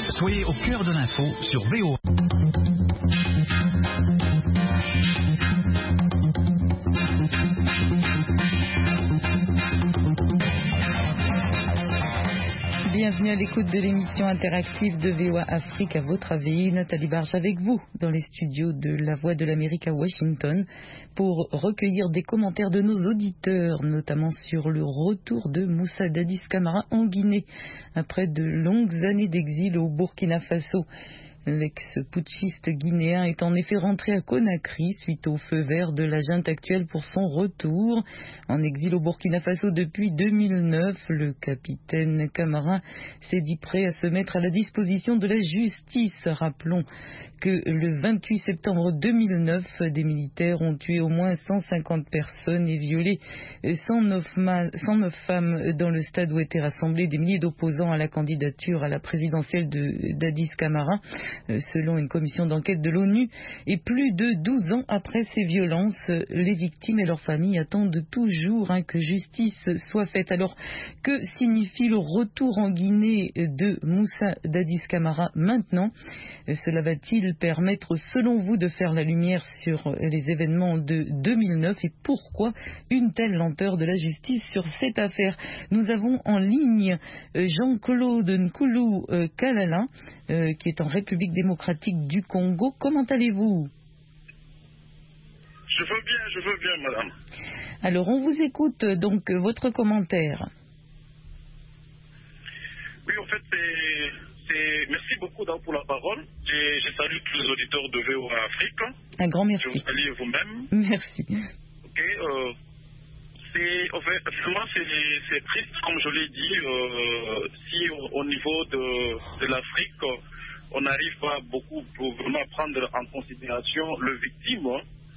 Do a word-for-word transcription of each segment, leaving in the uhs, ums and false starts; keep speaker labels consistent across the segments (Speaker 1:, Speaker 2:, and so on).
Speaker 1: Soyez au cœur de l'info sur V O A.
Speaker 2: Bienvenue à l'écoute de l'émission interactive de V O A Afrique. À votre avis, Nathalie Barge avec vous dans les studios de La Voix de l'Amérique à Washington pour recueillir des commentaires de nos auditeurs, notamment sur le retour de Moussa Dadis Camara en Guinée après de longues années d'exil au Burkina Faso. L'ex-putschiste guinéen est en effet rentré à Conakry suite au feu vert de la junte actuelle pour son retour. En exil au Burkina Faso depuis deux mille neuf, le capitaine Camara s'est dit prêt à se mettre à la disposition de la justice. Rappelons que le vingt-huit septembre deux mille neuf, des militaires ont tué au moins cent cinquante personnes et violé cent neuf femmes dans le stade où étaient rassemblés des milliers d'opposants à la candidature à la présidentielle de Dadis Camara, selon une commission d'enquête de l'ONU. Et plus de douze ans après ces violences, les victimes et leurs familles attendent toujours hein, que justice soit faite. Alors, que signifie le retour en Guinée de Moussa Dadis Camara maintenant? Cela va-t-il permettre, selon vous, de faire la lumière sur les événements de deux mille neuf et pourquoi une telle lenteur de la justice sur cette affaire? Nous avons en ligne Jean-Claude Nkoulou Kalala, euh, qui est en République démocratique du Congo. Comment allez-vous?
Speaker 3: Je veux bien, je veux bien, madame.
Speaker 2: Alors, on vous écoute, donc, votre commentaire.
Speaker 3: Oui, en fait, c'est... c'est... Merci beaucoup pour la parole. Je, je salue tous les auditeurs de V O A Afrique.
Speaker 2: Un grand merci.
Speaker 3: Je vous salue vous-même.
Speaker 2: Merci.
Speaker 3: Ok, euh, c'est, en fait, vraiment, c'est, c'est triste, comme je l'ai dit, euh, si au, au niveau de, de l'Afrique, on n'arrive pas beaucoup pour vraiment prendre en considération le victime,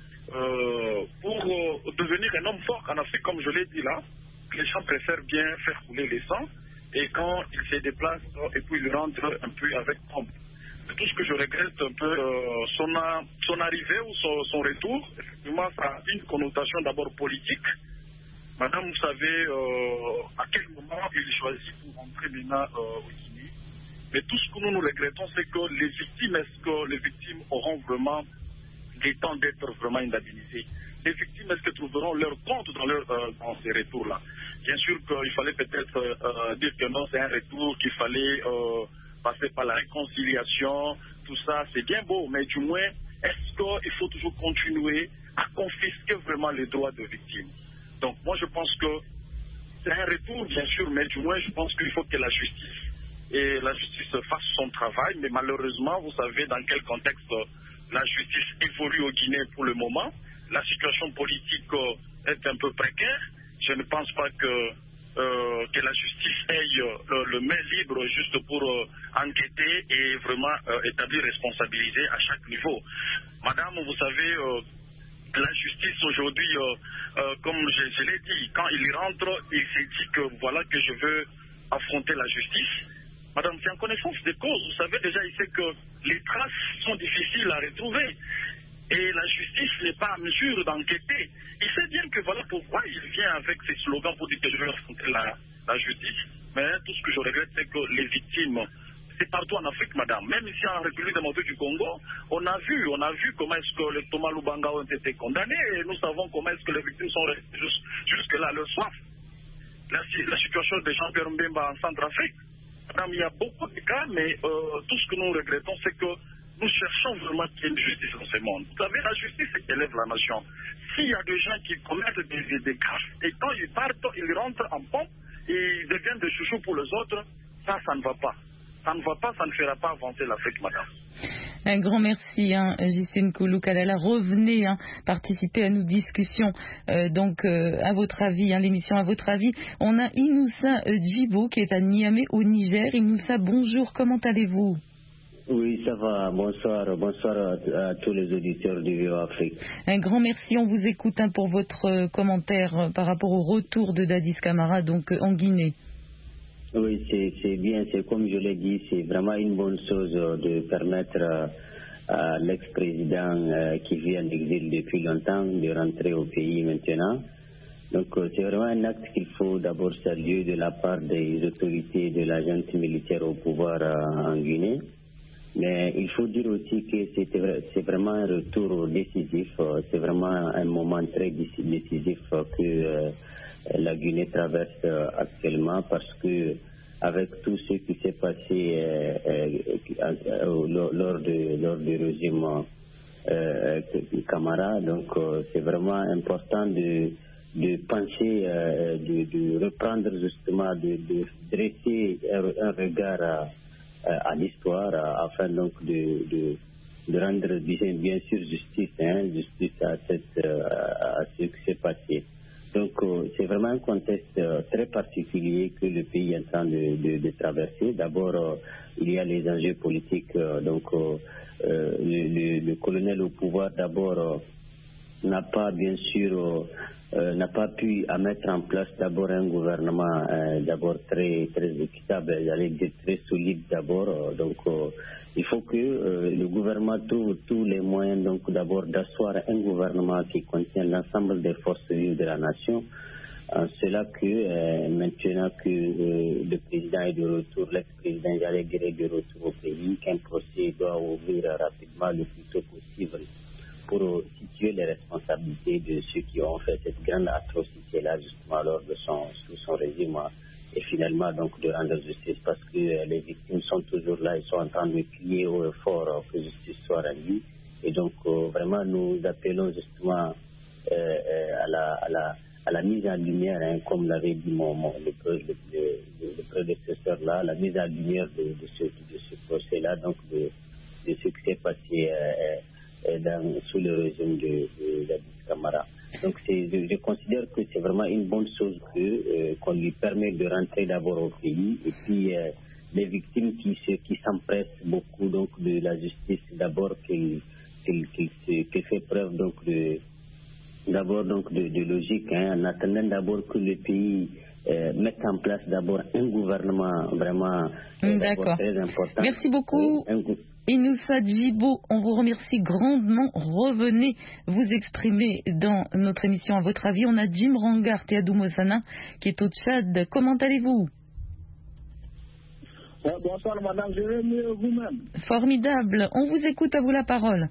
Speaker 3: euh, pour euh, devenir un homme fort en Afrique, comme je l'ai dit là, les gens préfèrent bien faire couler les sangs, et quand il se déplace, et puis il rentre un peu avec pompe. Tout ce que je regrette un peu, euh, son, a, son arrivée ou son, son retour, effectivement, ça a une connotation d'abord politique. Madame, vous savez euh, à quel moment il choisit pour rentrer maintenant euh, au Guinée. Mais tout ce que nous nous regrettons, c'est que les victimes, est-ce que les victimes auront vraiment des temps d'être vraiment indemnisées? Les victimes, est-ce qu'elles trouveront leur compte dans, leur, euh, dans ces retours-là? Bien sûr qu'il fallait peut-être euh, dire que non, c'est un retour, qu'il fallait euh, passer par la réconciliation, tout ça, c'est bien beau, mais du moins, est-ce qu'il faut toujours continuer à confisquer vraiment les droits de victimes? Donc moi, je pense que c'est un retour, bien sûr, mais du moins, je pense qu'il faut que la justice et la justice fasse son travail, mais malheureusement, vous savez dans quel contexte la justice évolue au Guinée pour le moment. La situation politique est un peu précaire. Je ne pense pas que, euh, que la justice ait le, le main libre juste pour euh, enquêter et vraiment euh, établir responsabilité à chaque niveau. Madame, vous savez, euh, la justice aujourd'hui, euh, euh, comme je, je l'ai dit, quand il rentre, il s'est dit que voilà que je veux affronter la justice. Madame, c'est en connaissance des causes. Vous savez déjà, il sait que les traces sont difficiles à retrouver. Et la justice n'est pas à mesure d'enquêter. Il sait bien que voilà pourquoi il vient avec ses slogans pour dire que je veux affronter la, la justice. Mais tout ce que je regrette, c'est que les victimes, c'est partout en Afrique, madame. Même ici en République démocratique du Congo, on a vu, on a vu comment est-ce que les Thomas Lubanga ont été condamnés. Et nous savons comment est-ce que les victimes sont restées jusque-là à leur soif. La, la situation de Jean-Pierre Mbemba en Centrafrique. Madame, il y a beaucoup de cas, mais euh, tout ce que nous regrettons, c'est que nous cherchons vraiment qu'il y ait une justice dans ce monde. Vous savez, la justice, c'est qui élève la nation. S'il y a des gens qui commettent des, des, des gaffes, et quand ils partent, ils rentrent en pompe, et ils deviennent des chouchous pour les autres, ça, ça ne va pas. Ça ne va pas, ça ne fera pas avancer l'Afrique, madame.
Speaker 2: Un grand merci, hein, J C Nkoulou Kalala. Revenez hein, participer à nos discussions. Euh, donc, euh, à votre avis, hein, l'émission à votre avis. On a Inoussa euh, Djibo qui est à Niamey, au Niger. Inoussa, bonjour, comment allez-vous?
Speaker 4: Oui, ça va. Bonsoir. Bonsoir à, à tous les auditeurs du V O A Afrique.
Speaker 2: Un grand merci. On vous écoute hein, pour votre euh, commentaire euh, par rapport au retour de Dadis Camara donc, euh, en Guinée.
Speaker 4: Oui, c'est, c'est bien. C'est comme je l'ai dit, c'est vraiment une bonne chose euh, de permettre euh, à l'ex-président euh, qui vit en exil depuis longtemps de rentrer au pays maintenant. Donc euh, c'est vraiment un acte qu'il faut d'abord saluer de la part des autorités de la junte militaire au pouvoir euh, en Guinée. Mais il faut dire aussi que c'est vraiment un retour décisif, euh, c'est vraiment un moment très décisif euh, que euh, la Guinée traverse euh, actuellement, parce que avec tout ce qui s'est passé euh, euh, euh, lors, de, lors du régime euh, Camara, donc euh, c'est vraiment important de, de penser, euh, de, de reprendre justement, de, de dresser un, un regard à, à l'histoire afin donc de, de, de rendre bien, bien sûr justice, hein, justice à, cette, à ce qui s'est passé. Donc euh, c'est vraiment un contexte euh, très particulier que le pays est en train de, de, de traverser. D'abord, euh, il y a les enjeux politiques. Euh, donc euh, euh, le, le, le colonel au pouvoir d'abord euh, n'a pas bien sûr euh, euh, n'a pas pu à mettre en place d'abord un gouvernement euh, d'abord très très équitable, j'allais dire très solide d'abord. Euh, donc euh, il faut que euh, le gouvernement trouve tous les moyens donc d'abord d'asseoir un gouvernement qui contient l'ensemble des forces vives de la nation. En cela que euh, maintenant que euh, le président est de retour, l'ex-président j'allais dire est de retour au pays, qu'un procès doit ouvrir rapidement le plus tôt possible pour situer les responsabilités de ceux qui ont fait cette grande atrocité-là justement lors de son, sous son régime, et finalement donc de rendre justice, parce que euh, les victimes sont toujours là, ils sont en train de crier haut et fort euh, que justice soit rendue. Et donc euh, vraiment nous appelons justement euh, euh, à, la, à, la, à la mise en lumière, hein, comme l'avait dit mon, mon, le, le, le, le prédécesseur là, la mise en lumière de, de ce, de ce procès-là, donc de, de ce qui s'est passé euh, Dans, sous le régime de, de, de Camara. Donc je, je considère que c'est vraiment une bonne chose que euh, qu'on lui permet de rentrer d'abord au pays, et puis euh, les victimes qui se, qui s'empressent beaucoup donc de la justice d'abord, qu'il qu'il qu'il qu'il fait preuve donc de d'abord donc de, de logique, hein, en attendant d'abord que le pays euh, mette en place d'abord un gouvernement vraiment euh,
Speaker 2: D'accord.
Speaker 4: très important.
Speaker 2: Merci beaucoup.
Speaker 4: Un,
Speaker 2: Inoussa Djibo, on vous remercie grandement. Revenez vous exprimer dans notre émission. À votre avis, on a Jim Rangar Théadou Mosana qui est au Tchad. Comment allez-vous?
Speaker 5: euh, Bonsoir madame, je vais mieux vous-même.
Speaker 2: Formidable, on vous écoute, à vous la parole.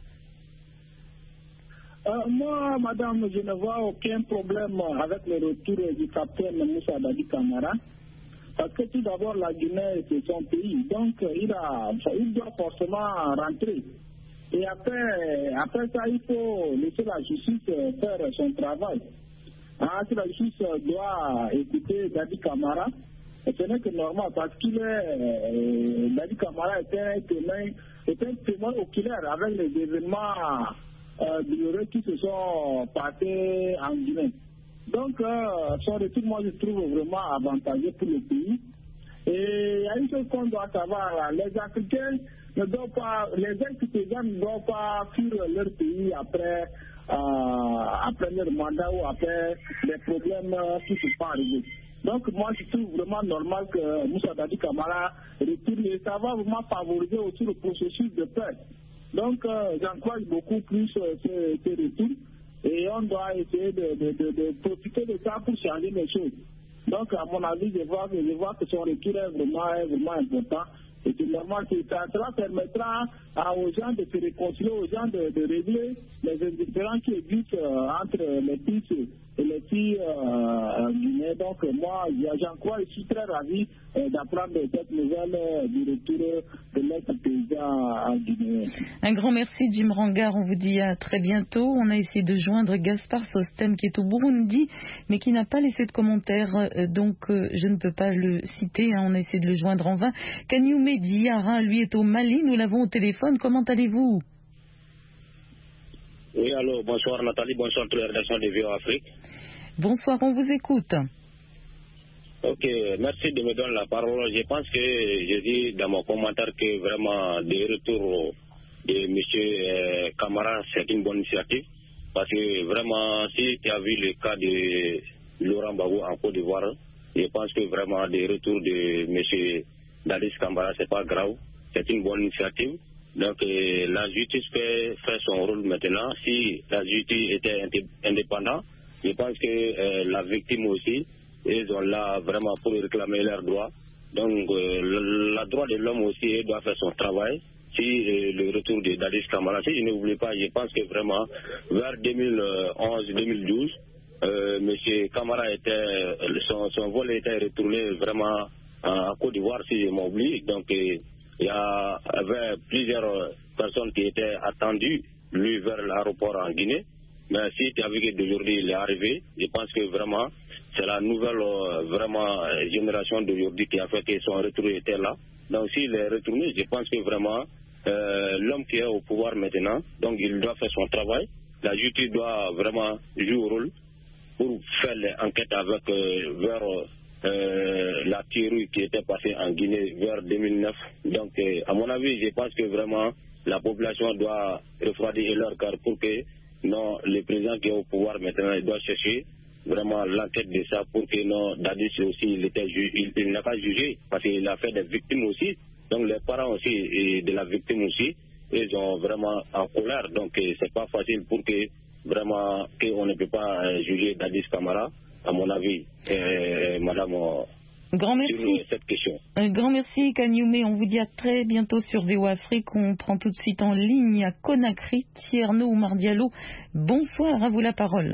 Speaker 5: Euh, moi madame, je ne vois aucun problème avec le retour du capitaine Moussa Dadi Camara. Parce que tout d'abord, la Guinée, c'est son pays. Donc, il, a, il doit forcément rentrer. Et après, après ça, il faut laisser la justice faire son travail. Hein, si la justice doit écouter Dadi Camara, ce n'est que normal, parce qu'il est, euh, Dadi Camara était un témoin, était un témoin oculaire avec les événements euh, douloureux qui se sont passés en Guinée. Donc, euh, son retour, moi, je trouve vraiment avantageux pour le pays. Et il y a une chose qu'on doit savoir, les Africains ne doivent pas, les ex-présidents ne doivent pas fuir leur pays après, euh, après leur mandat ou après les problèmes qui se sont arrivés. Donc, moi, je trouve vraiment normal que Moussa Dadi Camara retourne, et ça va vraiment favoriser aussi le processus de paix. Donc, euh, j'encourage beaucoup plus euh, ce, ce retour. Et on doit essayer de, de, de, de profiter de ça pour changer les choses. Donc, à mon avis, je vois, je vois que son retour est vraiment, est vraiment important. Et c'est normal que ça, cela permettra à, aux gens de se réconcilier, aux gens de, de régler les indifférences qui existent euh, entre les fils et les filles euh, guinéennes. Donc, moi, j'encourage, je suis très ravi euh, d'apprendre cette nouvelle euh, du retour de l'ex-président guinéen.
Speaker 2: Un grand merci, Jim Rangar. On vous dit à très bientôt. On a essayé de joindre Gaspard Sostem qui est au Burundi, mais qui n'a pas laissé de commentaire, euh, donc euh, je ne peux pas le citer. Hein. On a essayé de le joindre en vain. Kanyume Diara, lui, est au Mali. Nous l'avons au téléphone. Comment allez-vous?
Speaker 6: Oui, allô, bonsoir Nathalie, bonsoir toute la rédaction de V O Afrique.
Speaker 2: Bonsoir, on vous écoute.
Speaker 6: Ok, merci de me donner la parole. Je pense que j'ai dit dans mon commentaire que vraiment le retour de M. Camara, c'est une bonne initiative. Parce que vraiment, si tu as vu le cas de Laurent Gbagbo en Côte d'Ivoire, je pense que vraiment le retour de M. Dadis Camara, c'est pas grave. C'est une bonne initiative. Donc euh, la justice fait, fait son rôle maintenant. Si la justice était indépendante, Je pense que euh, la victime aussi, ils sont là vraiment pour réclamer leurs droits. Donc, euh, le, le droit de l'homme aussi doit faire son travail. Si euh, le retour de Dadis Camara, si je n'oublie pas, je pense que vraiment, vers deux mille onze deux mille douze, euh, M. Camara était, son, son vol était retourné vraiment à Côte d'Ivoire, si je m'oublie. Donc, euh, il y a, avait plusieurs personnes qui étaient attendues, lui, vers l'aéroport en Guinée. Mais si tu as vu qu'aujourd'hui il est arrivé, je pense que vraiment, c'est la nouvelle euh, vraiment euh, génération d'aujourd'hui qui a fait que son retour était là. Donc s'il est retourné, je pense que vraiment, euh, l'homme qui est au pouvoir maintenant, donc il doit faire son travail. La justice doit vraiment jouer un rôle pour faire l'enquête avec euh, vers euh, la tuerie qui était passée en Guinée vers deux mille neuf. Donc euh, à mon avis, je pense que vraiment la population doit refroidir leur cœur pour que non, le président qui est au pouvoir maintenant, il doit chercher vraiment l'enquête de ça pour que non, Dadis aussi, il, était ju il, il n'a pas jugé parce qu'il a fait des victimes aussi. Donc les parents aussi et de la victime aussi, ils sont vraiment en colère. Donc c'est pas facile pour que vraiment qu'on ne peut pas euh, juger Dadis Camara, à mon avis, euh, madame. Euh,
Speaker 2: Grand merci.
Speaker 6: Sur cette question.
Speaker 2: Un grand merci, Kanyume. On vous dit à très bientôt sur V O A Afrique. On prend tout de suite en ligne à Conakry, Tierno Oumar Diallo. Bonsoir, à vous la parole.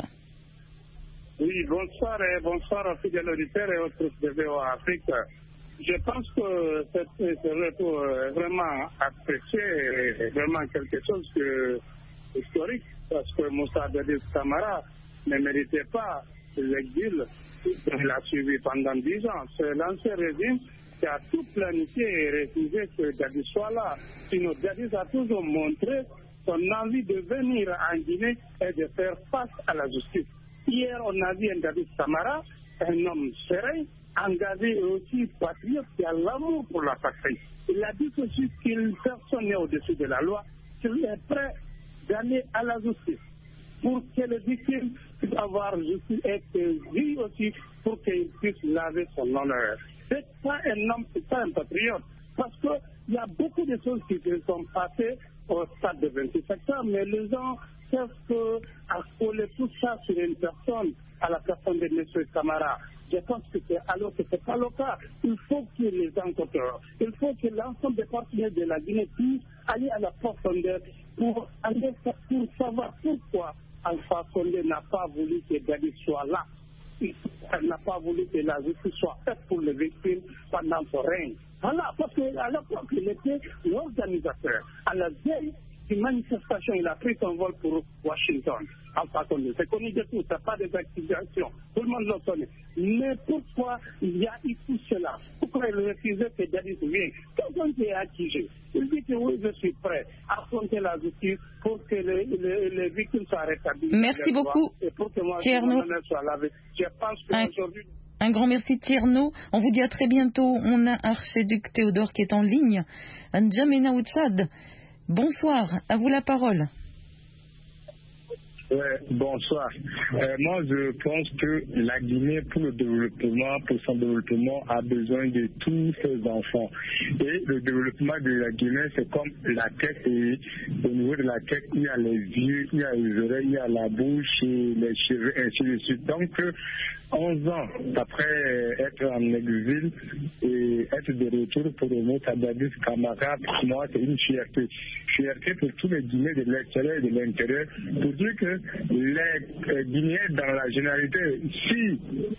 Speaker 5: Oui, bonsoir et bonsoir aux fidèles auditeurs et autres de V O A Afrique. Je pense que ce retour est vraiment apprécié et vraiment quelque chose de historique parce que Moussa Dadis Camara ne méritait pas l'exil. Il a suivi pendant dix ans. C'est l'ancien régime qui a tout planifié et refusé que Dadis soit là. Sinon, Dadis a toujours montré son envie de venir en Guinée et de faire face à la justice. Hier, on a vu un Dadis Camara, un homme serein, engagé et aussi patriote qui a l'amour pour la patrie. Il a dit aussi qu'il personne n'est au-dessus de la loi, qu'il est prêt d'aller à la justice pour que les victimes puissent avoir justice et que lui aussi pour qu'il puisse laver son honneur. C'est pas un homme, c'est pas un patriote, parce qu'il y a beaucoup de choses qui se sont passées au stade de vingt-six septembre, mais les gens cherchent à coller tout ça sur une personne, à la personne de M. Camara. Je pense que c'est alors que ce n'est pas le cas. Il faut que les enquêteurs, il faut que l'ensemble des partenaires de la Guinée puissent aller à la profondeur pour, aller, pour savoir pourquoi Alpha Condé n'a pas voulu que Dadis soit là. Elle n'a pas voulu que la justice soit faite pour les victimes pendant son règne. Voilà, parce qu'à l'époque, il était l'organisateur. À la veille d'une manifestation, il a pris son vol pour Washington. Alpha Condé, c'est connu de tout, ça pas des accusations. Tout le monde le connaît. Mais pourquoi il y a eu tout cela? Pourquoi il refusait que Dadis vienne? Quelqu'un qui est accusé. Il dit que oui, je suis prêt à affronter la justice pour que les, les, les victimes soient rétablies.
Speaker 2: Merci beaucoup,
Speaker 5: et pour que moi,
Speaker 2: Tierno.
Speaker 5: Soit lavé. Je pense qu'aujourd'hui...
Speaker 2: Un grand merci, Tierno. On vous dit à très bientôt. On a Archiduc Théodore qui est en ligne. N'Djamena au Tchad. Bonsoir, à vous la parole.
Speaker 7: Ouais, bonsoir. Euh, moi, je pense que la Guinée, pour le développement, pour son développement, a besoin de tous ses enfants. Et le développement de la Guinée, c'est comme la tête. Et au niveau de la tête, il y a les yeux, il y a les oreilles, il y a la bouche, et les cheveux, ainsi de suite. Donc, onze ans après être en exil et être de retour pour le mot Dadis Camara, pour moi, c'est une fierté. Fierté pour tous les Guinéens de l'extérieur et de l'intérieur, pour dire que les Guinéens dans la généralité, si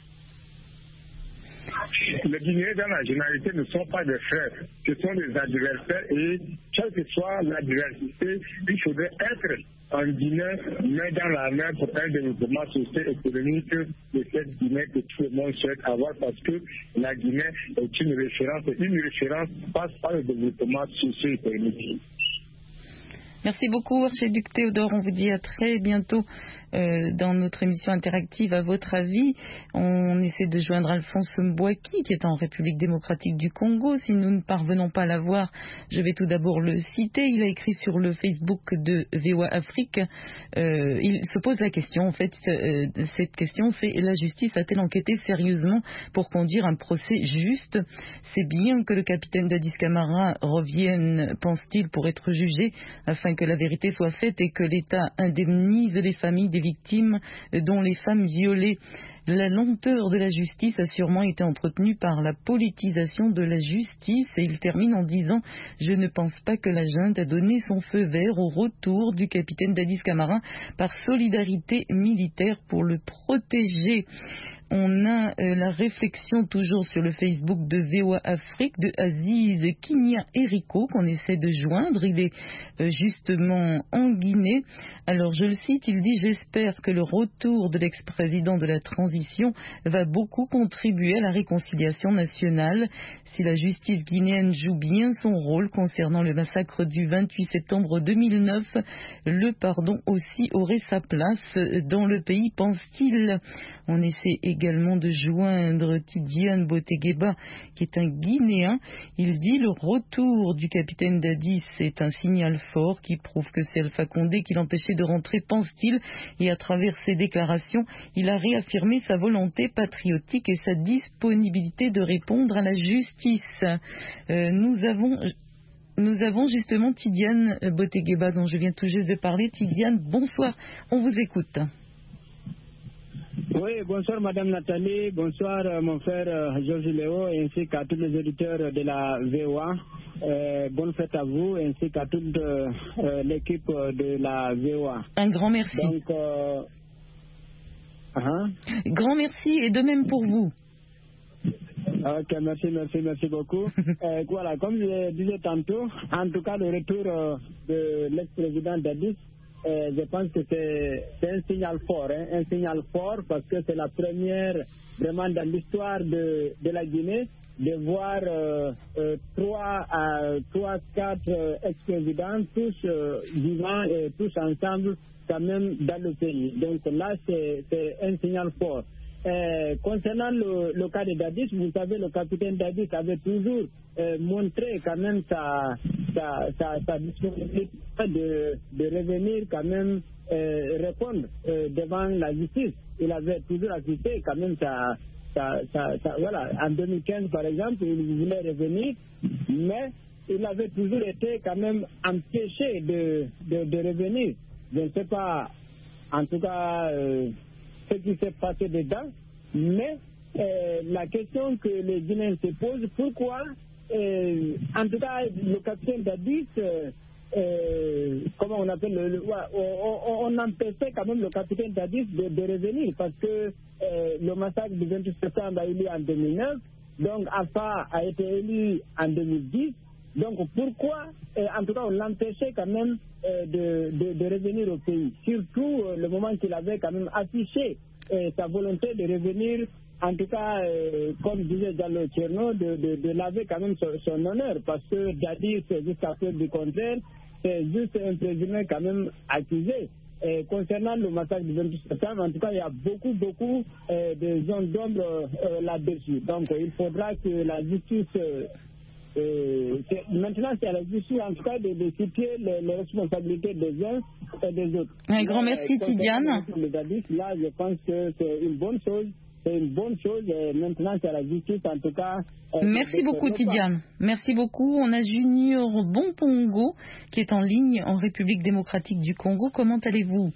Speaker 7: les Guinéens dans la généralité ne sont pas des frères, ce sont des adversaires et quelle que soit l'adversité, il faudrait être en Guinée, main dans la main pour un développement social et économique de cette Guinée que tout le monde souhaite avoir parce que la Guinée est une référence et une référence passe par le développement social et économique.
Speaker 2: Merci beaucoup, Archiduc Théodore. On vous dit à très bientôt euh, dans notre émission interactive. À votre avis, on essaie de joindre Alphonse Mbouaki, qui est en République démocratique du Congo. Si nous ne parvenons pas à l'avoir, je vais tout d'abord le citer. Il a écrit sur le Facebook de V O A Afrique. Euh, il se pose la question, en fait, euh, cette question, c'est la justice a-t-elle enquêté sérieusement pour conduire un procès juste? C'est bien que le capitaine Dadis Camara revienne, pense-t-il, pour être jugé, afin que la vérité soit faite et que l'État indemnise les familles des victimes, dont les femmes violées. La lenteur de la justice a sûrement été entretenue par la politisation de la justice, et il termine en disant « Je ne pense pas que la junte a donné son feu vert au retour du capitaine Dadis Camara par solidarité militaire pour le protéger ». On a euh, la réflexion toujours sur le Facebook de V O A Afrique de Aziz Kinia Eriko qu'on essaie de joindre. Il est euh, justement en Guinée. Alors je le cite, il dit « J'espère que le retour de l'ex-président de la transition va beaucoup contribuer à la réconciliation nationale. Si la justice guinéenne joue bien son rôle concernant le massacre du vingt-huit septembre deux mille neuf, le pardon aussi aurait sa place dans le pays, pense-t-il. » On essaie également de joindre Tidiane Botegueba, qui est un Guinéen. Il dit « Le retour du capitaine Dadis est un signal fort qui prouve que c'est Alpha Condé qui l'empêchait de rentrer, pense-t-il. Et à travers ses déclarations, il a réaffirmé sa volonté patriotique et sa disponibilité de répondre à la justice. Euh, nous avons... Nous avons justement Tidiane Botegueba, dont je viens tout juste de parler. Tidiane, bonsoir, on vous écoute.
Speaker 8: Oui, bonsoir Madame Nathalie, bonsoir euh, mon frère euh, Georges Léo, ainsi qu'à tous les auditeurs de la V O A. Euh, bonne fête à vous, ainsi qu'à toute euh, l'équipe de la V O A.
Speaker 2: Un grand merci.
Speaker 8: Donc, euh... uh-huh.
Speaker 2: Grand merci, et de même pour vous.
Speaker 8: Ok, merci, merci, merci beaucoup. euh, voilà, comme je disais tantôt, en tout cas le retour euh, de l'ex-président Dadis, Euh, je pense que c'est un signal fort, hein, un signal fort parce que c'est la première vraiment dans l'histoire de, de la Guinée de voir euh, euh, trois à trois, quatre euh, ex-présidents tous euh, vivants et tous ensemble quand même dans le pays. Donc là, c'est un signal fort. Euh, concernant le, le cas de Dadis, vous savez, le capitaine Dadis avait toujours euh, montré quand même sa, sa, sa, sa disponibilité de, de revenir quand même euh, répondre euh, devant la justice. Il avait toujours assisté quand même sa, sa, sa, sa, voilà, en deux mille quinze par exemple, il voulait revenir, mais il avait toujours été quand même empêché de, de, de revenir. Je ne sais pas, en tout cas, euh, ce qui s'est passé dedans, mais euh, la question que les Guinéens se posent, pourquoi, euh, en tout cas, le capitaine Dadis, euh, euh, comment on appelle, le, le, on, on empêchait quand même le capitaine Dadis de, de revenir, parce que euh, le massacre du vingt-huit septembre a eu lieu en deux mille neuf, donc Alpha a été élu en deux mille dix. Donc pourquoi, euh, en tout cas, on l'empêchait quand même euh, de, de, de revenir au pays, surtout euh, le moment qu'il avait quand même affiché euh, sa volonté de revenir, en tout cas, euh, comme disait Diallo Tcherno, de, de, de laver quand même son, son honneur, parce que Dadis, jusqu'à preuve du contraire, c'est juste un présumé quand même accusé. Et concernant le massacre du vingt-huit septembre, en tout cas, il y a beaucoup, beaucoup euh, de zones d'ombre euh, là-dessus. Donc il faudra que la justice... Euh, Euh, maintenant, c'est à la justice, en tout cas, de, de situer les, les responsabilités des uns et des autres.
Speaker 2: Un grand merci, euh, Tidiane.
Speaker 8: Dadis, là, je pense que c'est une bonne chose. C'est une bonne chose. Et maintenant, c'est à la justice, en tout cas. Euh,
Speaker 2: merci beaucoup, Tidiane. Merci beaucoup. On a Junior Bompongo qui est en ligne en République démocratique du Congo. Comment allez-vous?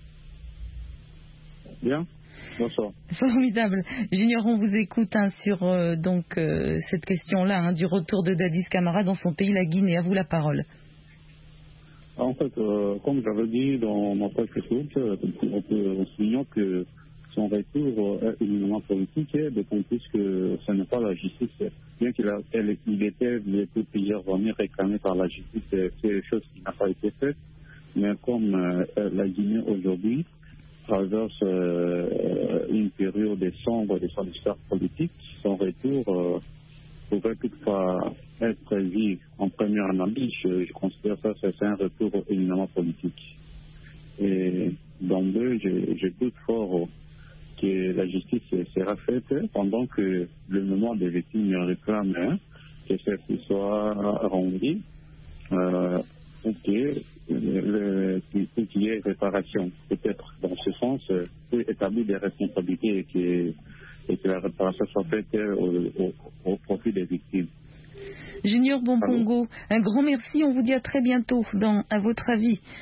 Speaker 9: Bien. Bonsoir.
Speaker 2: Formidable. Junior, on vous écoute hein, sur euh, donc euh, cette question-là hein, du retour de Dadis Camara dans son pays, la Guinée. À vous la parole.
Speaker 9: En fait, euh, comme j'avais dit dans ma page Facebook, euh, on peut souligner que son retour est éminemment politique, d'autant plus que ce n'est pas la justice. Bien qu'il il était depuis plusieurs années réclamé par la justice, c'est une chose qui n'a pas été faite. Mais comme euh, la Guinée aujourd'hui traverse euh, une période sombre de son histoire politique, son retour euh, pourrait toutefois être vu en première analyse. Je, je considère ça c'est un retour éminemment politique. Et d'emblée, je, je doute fort que la justice sera faite pendant que le mouvement des victimes réclame hein, que celle-ci soit rendue. Euh, ok, le, le, qu'il y ait réparation, peut-être dans ce sens, euh, peut établir des responsabilités et que, et que la réparation soit faite au, au, au profit des victimes.
Speaker 2: Junior Bompongo, un grand merci, on vous dit à très bientôt dans À votre avis.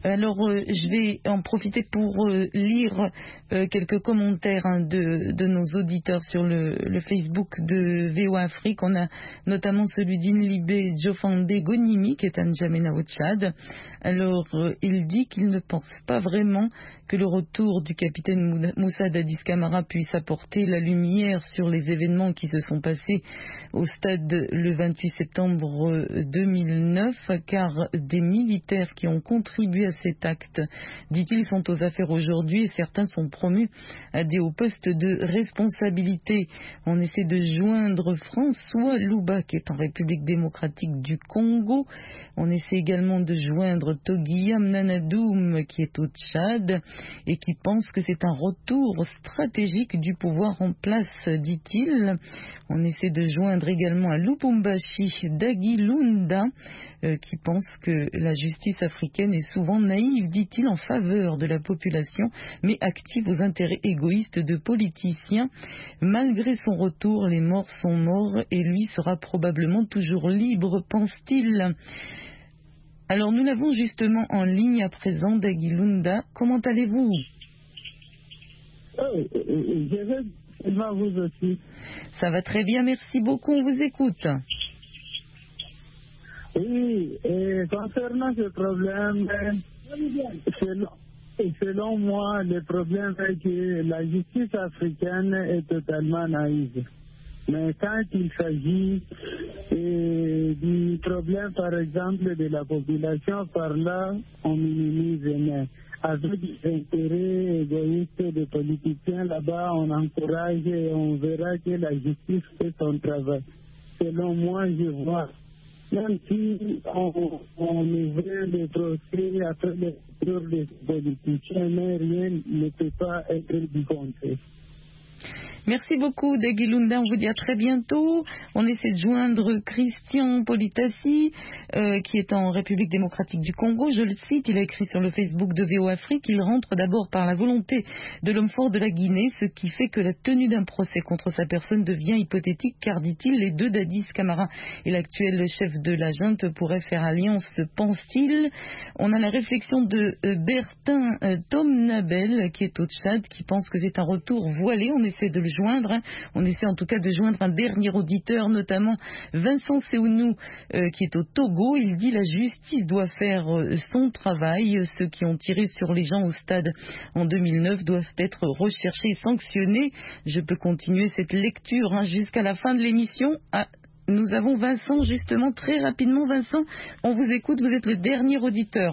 Speaker 2: Alors, euh, je vais en profiter pour euh, lire euh, quelques commentaires hein, de, de nos auditeurs sur le, le Facebook de V O A Afrique. On a notamment celui d'Inlibé Jofande Gonimi, qui est à N'Djamena au Tchad. Alors, euh, il dit qu'il ne pense pas vraiment que le retour du capitaine Moussa Dadis Camara puisse apporter la lumière sur les événements qui se sont passés au stade le vingt-huit septembre deux mille neuf, car des militaires qui ont contribué à cet acte, dit-il, sont aux affaires aujourd'hui et certains sont promus à des hauts postes de responsabilité. On essaie de joindre François Louba, qui est en République démocratique du Congo. On essaie également de joindre Toguiyam Nanadoum, qui est au Tchad, et qui pense que c'est un retour stratégique du pouvoir en place, dit-il. On essaie de joindre également à Lubumbashi Dagilunda, euh, qui pense que la justice africaine est souvent naïve, dit-il, en faveur de la population, mais active aux intérêts égoïstes de politiciens. Malgré son retour, les morts sont morts et lui sera probablement toujours libre, pense-t-il. Alors nous l'avons justement en ligne à présent, Dagilunda. Comment allez-vous?
Speaker 8: Oh, je vais seulement vous aussi.
Speaker 2: Ça va très bien, merci beaucoup, on vous écoute.
Speaker 8: Oui, et concernant ce problème, selon, selon moi, le problème est que la justice africaine est totalement naïve. Mais quand il s'agit euh, du problème, par exemple, de la population, par là, on minimise. Mais avec des intérêts égoïstes des politiciens, là-bas, on encourage et on verra que la justice fait son travail. Selon moi, je vois, même si on, on ouvrait le procès après le retour des politiciens, mais rien ne peut pas être démontré.
Speaker 2: Merci beaucoup, Dagilunda. On vous dit à très bientôt. On essaie de joindre Christian Politassi, euh, qui est en République démocratique du Congo. Je le cite, il a écrit sur le Facebook de V O A Afrique. Il rentre d'abord par la volonté de l'homme fort de la Guinée, ce qui fait que la tenue d'un procès contre sa personne devient hypothétique, car, dit-il, les deux Dadis Camara et l'actuel chef de la junte pourraient faire alliance, pense-t-il. On a la réflexion de euh, Bertin euh, Tom Nabel, qui est au Tchad, qui pense que c'est un retour voilé. On essaie de le joindre. On essaie en tout cas de joindre un dernier auditeur, notamment Vincent Seounou, euh, qui est au Togo. Il dit la justice doit faire euh, son travail. Ceux qui ont tiré sur les gens au stade en deux mille neuf doivent être recherchés et sanctionnés. Je peux continuer cette lecture hein, jusqu'à la fin de l'émission. Ah, nous avons Vincent, justement, très rapidement. Vincent, on vous écoute. Vous êtes le dernier auditeur.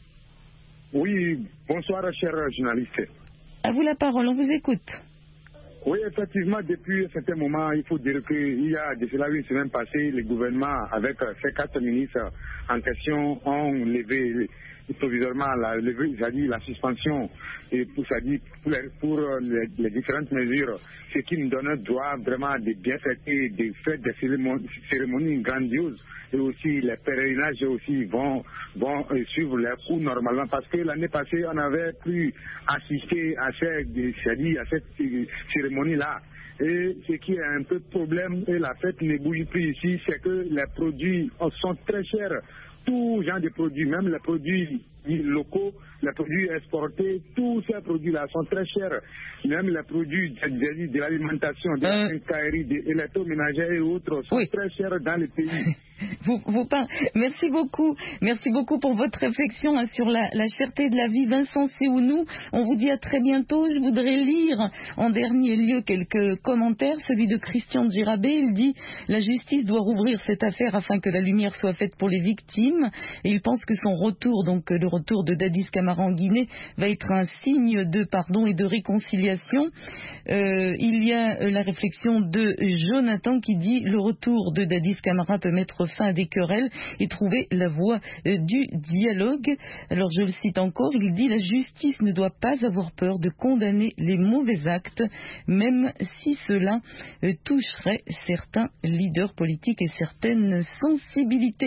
Speaker 10: Oui, bonsoir, cher journaliste.
Speaker 2: À vous la parole, on vous écoute.
Speaker 10: Oui, effectivement, depuis un certain moment, il faut dire qu'il y a de cela une semaine passée, le gouvernement, avec ses quatre ministres en question, ont levé provisoirement la, levé, dit, la suspension et pour, dit, pour, les, pour les, les différentes mesures, ce qui nous donne droit vraiment de bien fêter, de faire des cérémonies, cérémonies grandioses. Et aussi les pèlerinages aussi vont, vont suivre les cours normalement, parce que l'année passée on avait pu assister à cette, à cette cérémonie-là. Et ce qui est un peu de problème, et la fête ne bouge plus ici, c'est que les produits sont très chers. Tout genre de produits, même les produits locaux, les produits exportés, tous ces produits-là sont très chers. Même les produits de, de, de l'alimentation, de la quincaillerie, de l'électroménager et autres sont oui. très chers dans le pays.
Speaker 2: Vous, vous par... Merci beaucoup. Merci beaucoup pour votre réflexion hein, sur la, la cherté de la vie. Vincent Seounou, on vous dit à très bientôt. Je voudrais lire en dernier lieu quelques commentaires. Celui de Christian Djirabé, il dit « La justice doit rouvrir cette affaire afin que la lumière soit faite pour les victimes. » Et il pense que son retour, donc le retour de Dadis Camara en Guinée, va être un signe de pardon et de réconciliation. Euh, il y a euh, la réflexion de Jonathan qui dit « Le retour de Dadis Camara peut mettre fin à des querelles et trouver la voie euh, du dialogue. » Alors je le cite encore, il dit « La justice ne doit pas avoir peur de condamner les mauvais actes, même si cela euh, toucherait certains leaders politiques et certaines sensibilités. »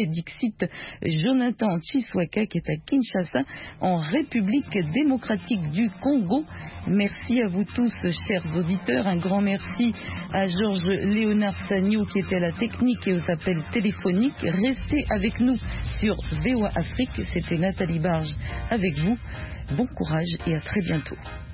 Speaker 2: Dixit Jonathan Chiswaka, qui est à Kinshasa, en République démocratique du Congo. Merci à vous tous, chers auditeurs. Un grand merci à Georges Léonard Sagno qui était à la technique et aux appels téléphoniques. Restez avec nous sur V O A Afrique. C'était Nathalie Barge avec vous. Bon courage et à très bientôt.